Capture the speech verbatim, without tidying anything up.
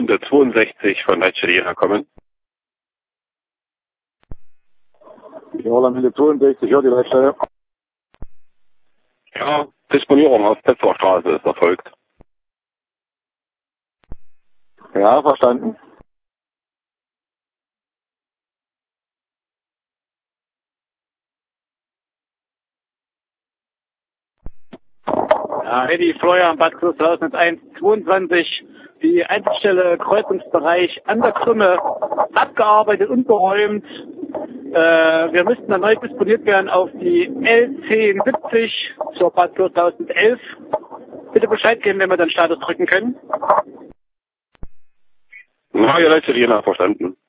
zweiundsechzig von Leitstelle kommen. Die Holland zweiundsechzig, ja, die Leitstelle. Ja, Disponierung auf Petzler Straße ist erfolgt. Ja, verstanden. Ja, Eddie Fleuer, Bad Klosterhausen eins zweiundzwanzig. Die Einsatzstelle Kreuzungsbereich an der Krümme abgearbeitet und geräumt. Äh, wir müssten erneut disponiert werden auf die L zehn siebzig zur Bad Klosterhausen elf. Bitte Bescheid geben, wenn wir dann Status drücken können. Na, ihr Leitstelle verstanden.